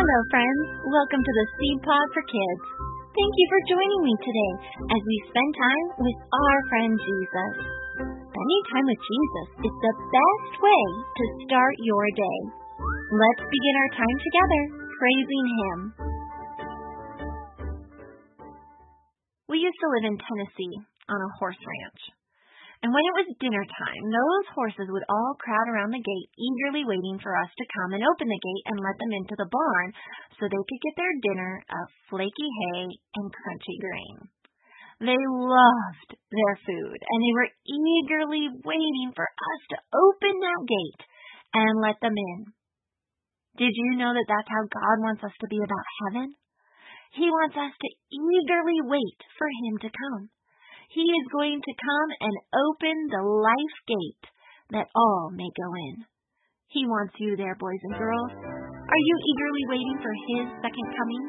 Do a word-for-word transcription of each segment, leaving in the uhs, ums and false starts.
Hello, friends. Welcome to the Seed Pod for Kids. Thank you for joining me today as we spend time with our friend Jesus. Spending time with Jesus is the best way to start your day. Let's begin our time together praising Him. We used to live in Tennessee on a horse ranch. And when it was dinner time, those horses would all crowd around the gate, eagerly waiting for us to come and open the gate and let them into the barn so they could get their dinner of flaky hay and crunchy grain. They loved their food, and they were eagerly waiting for us to open that gate and let them in. Did you know that that's how God wants us to be about heaven? He wants us to eagerly wait for Him to come. He is going to come and open the life gate that all may go in. He wants you there, boys and girls. Are you eagerly waiting for His second coming?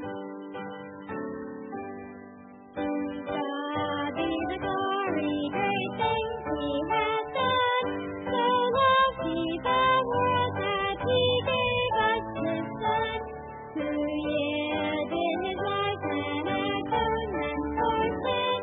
God be the glory, great things He has done. So loved He the world that He gave us His Son, who yielded His life and atonement for sin.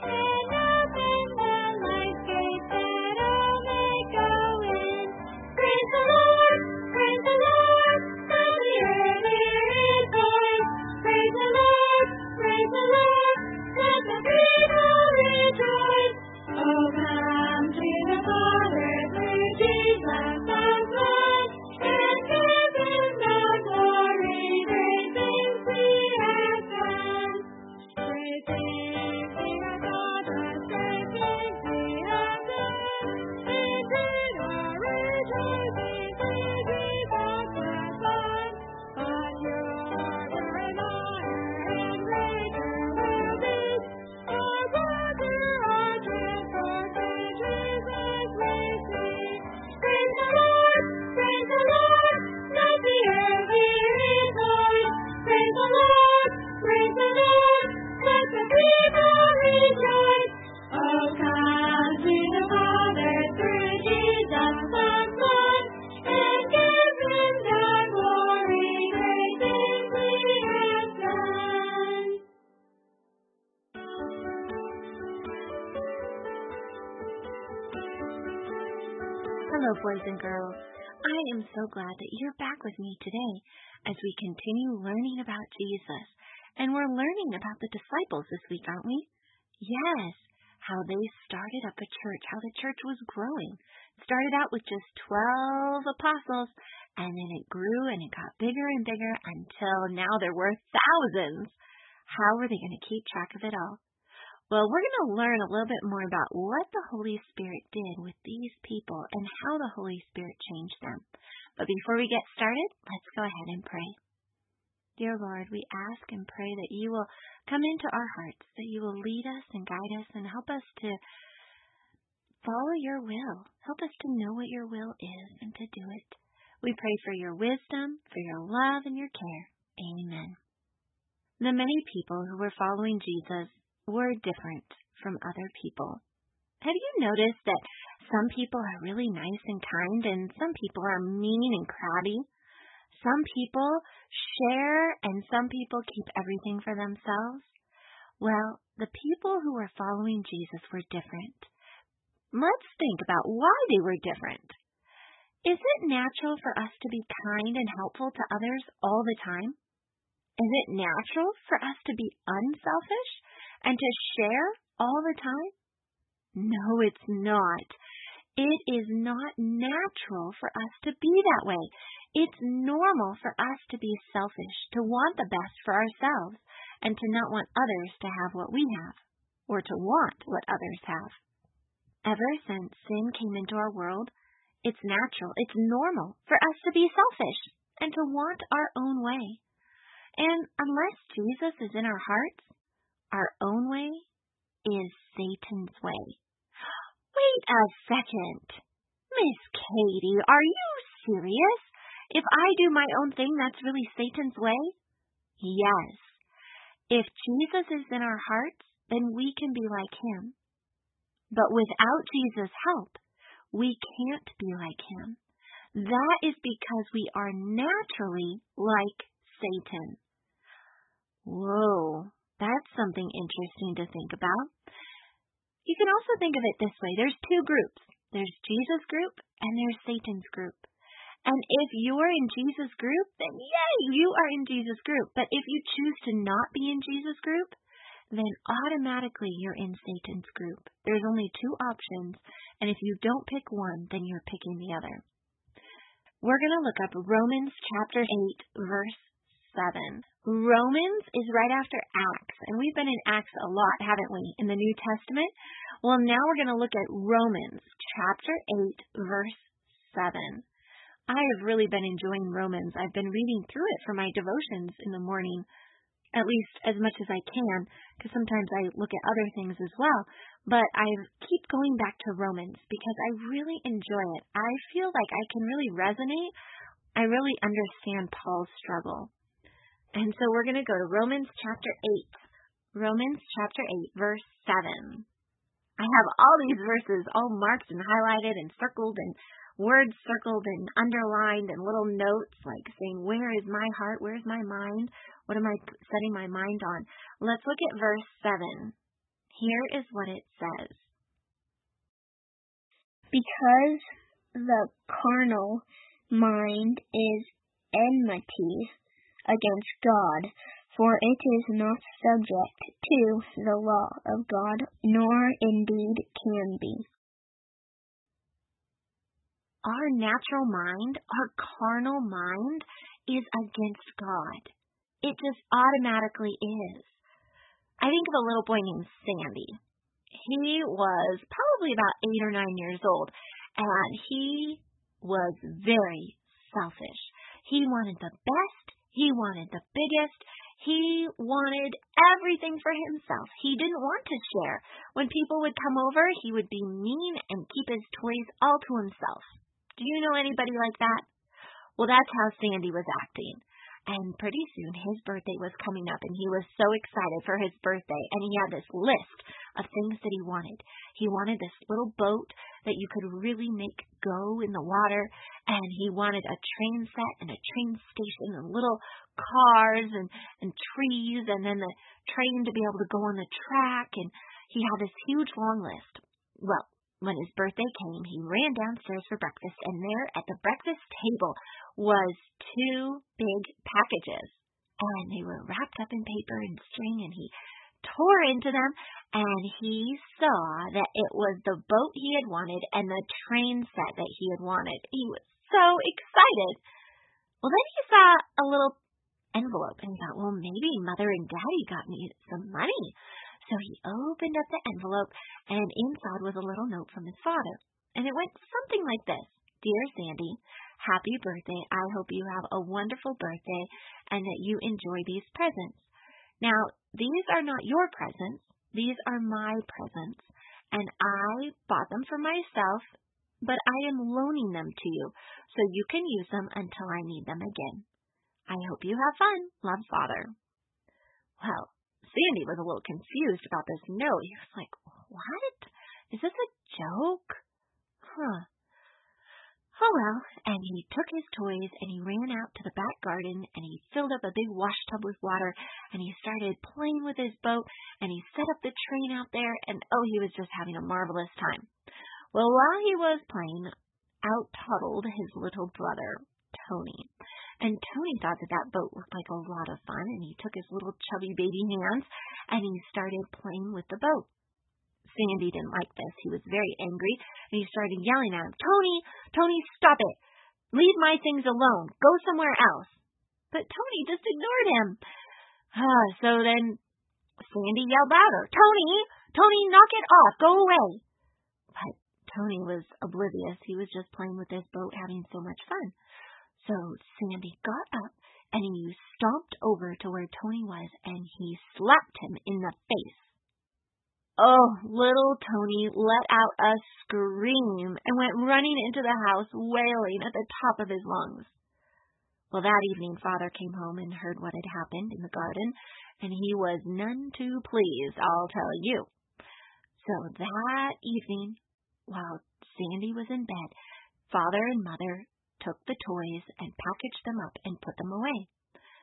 Hello, boys and girls. I am so glad that you're back with me today as we continue learning about Jesus. And we're learning about the disciples this week, aren't we? Yes, how they started up a church, how the church was growing. It started out with just twelve apostles, and then it grew and it got bigger and bigger until now there were thousands. How were they going to keep track of it all? Well, we're going to learn a little bit more about what the Holy Spirit did with these people and how the Holy Spirit changed them. But before we get started, let's go ahead and pray. Dear Lord, we ask and pray that you will come into our hearts, that you will lead us and guide us and help us to follow your will. Help us to know what your will is and to do it. We pray for your wisdom, for your love, and your care. Amen. The many people who were following Jesus were different from other people. Have you noticed that some people are really nice and kind and some people are mean and crabby? Some people share and some people keep everything for themselves. Well, the people who were following Jesus were different. Let's think about why they were different. Is it natural for us to be kind and helpful to others all the time? Is it natural for us to be unselfish and to share all the time? No, it's not. It is not natural for us to be that way. It's normal for us to be selfish, to want the best for ourselves, and to not want others to have what we have, or to want what others have. Ever since sin came into our world, it's natural, it's normal for us to be selfish and to want our own way. And unless Jesus is in our hearts, our own way is Satan's way. Wait a second. Miss Katie, are you serious? If I do my own thing, that's really Satan's way? Yes. If Jesus is in our hearts, then we can be like Him. But without Jesus' help, we can't be like Him. That is because we are naturally like Satan. Whoa, that's something interesting to think about. You can also think of it this way. There's two groups. There's Jesus' group and there's Satan's group. And if you are in Jesus' group, then yay, you are in Jesus' group. But if you choose to not be in Jesus' group, then automatically you're in Satan's group. There's only two options, and if you don't pick one, then you're picking the other. We're going to look up Romans chapter eight, verse seven. Romans is right after Acts, and we've been in Acts a lot, haven't we, in the New Testament? Well, now we're going to look at Romans chapter eight, verse seven. I have really been enjoying Romans. I've been reading through it for my devotions in the morning, at least as much as I can, because sometimes I look at other things as well. But I keep going back to Romans because I really enjoy it. I feel like I can really resonate. I really understand Paul's struggle. And so we're going to go to Romans chapter eight. Romans chapter eight, verse seven. I have all these verses all marked and highlighted and circled and words circled and underlined and little notes like saying, where is my heart? Where's my mind? What am I setting my mind on? Let's look at verse seven. Here is what it says. Because the carnal mind is enmity against God, for it is not subject to the law of God, nor indeed can be. Our natural mind, our carnal mind, is against God. It just automatically is. I think of a little boy named Sandy. He was probably about eight or nine years old, and he was very selfish. He wanted the best. He wanted the biggest. He wanted everything for himself. He didn't want to share. When people would come over, he would be mean and keep his toys all to himself. Do you know anybody like that? Well, that's how Sandy was acting. And pretty soon his birthday was coming up, and he was so excited for his birthday, and he had this list of things that he wanted. He wanted this little boat that you could really make go in the water, and he wanted a train set and a train station and little cars and, and trees, and then the train to be able to go on the track, and he had this huge long list. Well, when his birthday came, he ran downstairs for breakfast, and there at the breakfast table was two big packages, and they were wrapped up in paper and string, and he tore into them, and he saw that it was the boat he had wanted and the train set that he had wanted. He was so excited. Well, then he saw a little envelope, and he thought, well, maybe Mother and Daddy got me some money. So he opened up the envelope, and inside was a little note from his father. And it went something like this. Dear Sandy, happy birthday. I hope you have a wonderful birthday and that you enjoy these presents. Now, these are not your presents. These are my presents. And I bought them for myself, but I am loaning them to you, so you can use them until I need them again. I hope you have fun. Love, Father. Well, Sandy was a little confused about this note. He was like, what? Is this a joke? Huh. Oh, well, and he took his toys and he ran out to the back garden and he filled up a big wash tub with water and he started playing with his boat and he set up the train out there and, oh, he was just having a marvelous time. Well, while he was playing, out toddled his little brother, Tony. And Tony thought that that boat looked like a lot of fun, and he took his little chubby baby hands, and he started playing with the boat. Sandy didn't like this. He was very angry, and he started yelling at him, Tony, Tony, stop it. Leave my things alone. Go somewhere else. But Tony just ignored him. Ah, so then Sandy yelled louder, Tony, Tony, knock it off. Go away. But Tony was oblivious. He was just playing with his boat, having so much fun. So Sandy got up and he stomped over to where Tony was and he slapped him in the face. Oh, little Tony let out a scream and went running into the house wailing at the top of his lungs. Well, that evening Father came home and heard what had happened in the garden, and he was none too pleased, I'll tell you. So that evening, while Sandy was in bed, Father and Mother took the toys and packaged them up and put them away.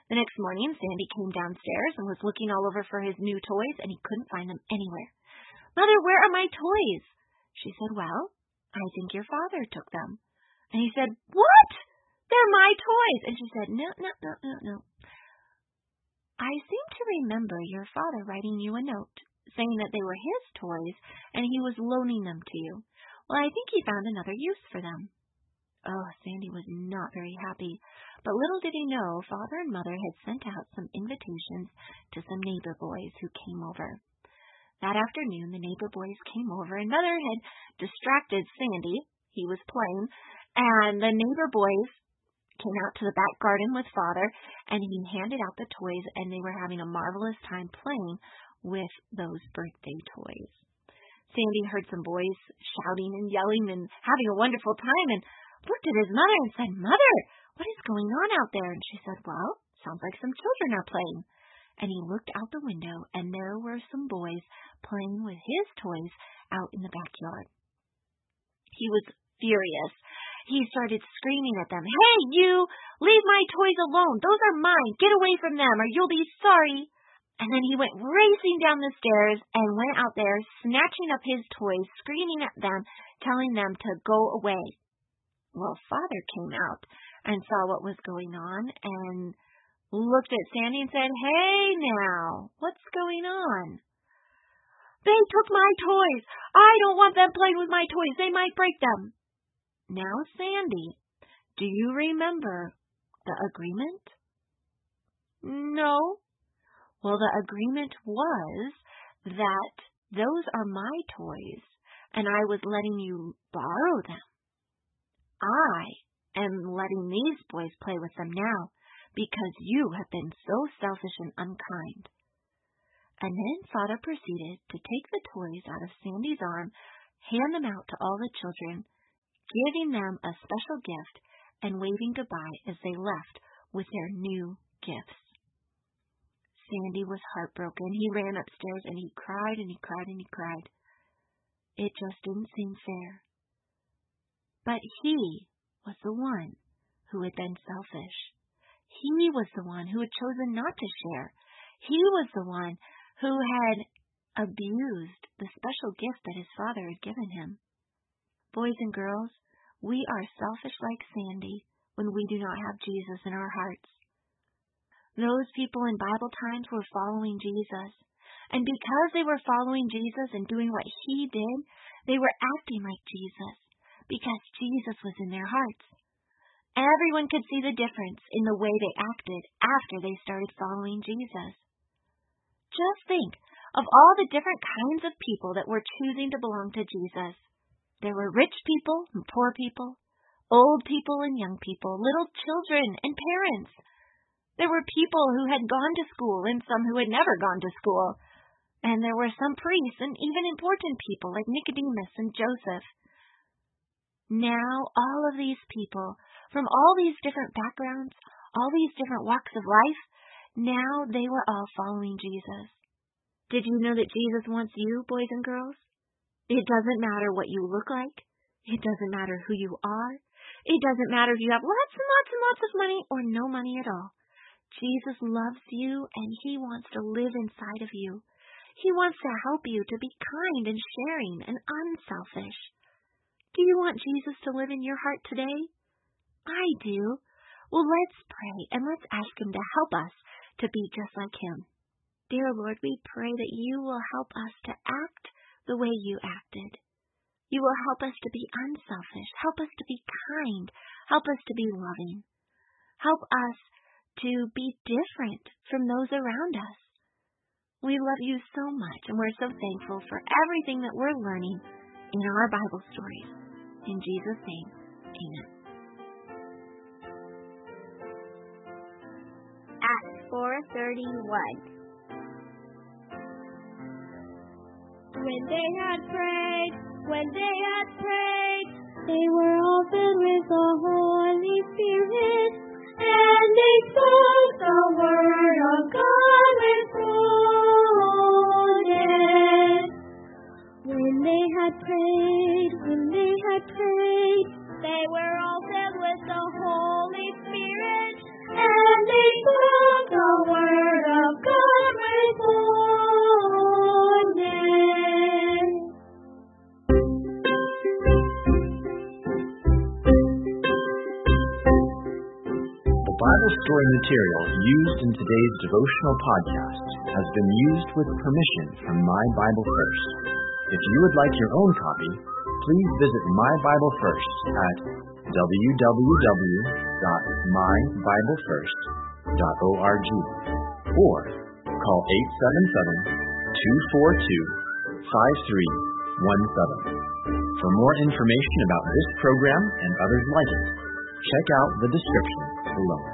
The next morning, Sandy came downstairs and was looking all over for his new toys, and he couldn't find them anywhere. "Mother, where are my toys?" She said, "Well, I think your father took them." And he said, "What? They're my toys." And she said, "No, no, no, no, no. I seem to remember your father writing you a note saying that they were his toys and he was loaning them to you. Well, I think he found another use for them." Oh, Sandy was not very happy, but little did he know Father and Mother had sent out some invitations to some neighbor boys who came over. That afternoon, the neighbor boys came over, and Mother had distracted Sandy. He was playing, and the neighbor boys came out to the back garden with Father, and he handed out the toys, and they were having a marvelous time playing with those birthday toys. Sandy heard some boys shouting and yelling and having a wonderful time, and looked at his mother and said, "Mother, what is going on out there?" And she said, "Well, sounds like some children are playing." And he looked out the window, and there were some boys playing with his toys out in the backyard. He was furious. He started screaming at them, "Hey, you! Leave my toys alone! Those are mine! Get away from them, or you'll be sorry!" And then he went racing down the stairs and went out there, snatching up his toys, screaming at them, telling them to go away. Well, Father came out and saw what was going on and looked at Sandy and said, "Hey now, what's going on?" "They took my toys. I don't want them playing with my toys. They might break them." Now, Sandy, do you remember the agreement? No. Well, the agreement was that those are my toys, and I was letting you borrow them. I am letting these boys play with them now because you have been so selfish and unkind. And then Father proceeded to take the toys out of Sandy's arm, hand them out to all the children, giving them a special gift and waving goodbye as they left with their new gifts. Sandy was heartbroken. He ran upstairs and he cried and he cried and he cried. It just didn't seem fair. But he was the one who had been selfish. He was the one who had chosen not to share. He was the one who had abused the special gift that his father had given him. Boys and girls, we are selfish like Sandy when we do not have Jesus in our hearts. Those people in Bible times were following Jesus. And because they were following Jesus and doing what he did, they were acting like Jesus because Jesus was in their hearts. Everyone could see the difference in the way they acted after they started following Jesus. Just think of all the different kinds of people that were choosing to belong to Jesus. There were rich people and poor people, old people and young people, little children and parents. There were people who had gone to school and some who had never gone to school. And there were some priests and even important people like Nicodemus and Joseph. Now, all of these people, from all these different backgrounds, all these different walks of life, now they were all following Jesus. Did you know that Jesus wants you, boys and girls? It doesn't matter what you look like. It doesn't matter who you are. It doesn't matter if you have lots and lots and lots of money or no money at all. Jesus loves you and he wants to live inside of you. He wants to help you to be kind and sharing and unselfish. Do you want Jesus to live in your heart today? I do. Well, let's pray and let's ask him to help us to be just like him. Dear Lord, we pray that you will help us to act the way you acted. You will help us to be unselfish. Help us to be kind. Help us to be loving. Help us to be different from those around us. We love you so much, and we're so thankful for everything that we're learning in our Bible stories. In Jesus' name, amen. Acts four thirty-one. When they had prayed, when they had prayed, they were all filled with the Holy Spirit, and they spoke the word of God with boldness. When they had prayed, when they had prayed, they were all filled with the Holy Spirit, and they spoke Bible story material used in today's devotional podcast has been used with permission from My Bible First. If you would like your own copy, please visit My Bible First at w w w dot my bible first dot org or call eight seven seven, two four two, five three one seven. For more information about this program and others like it, check out the description below.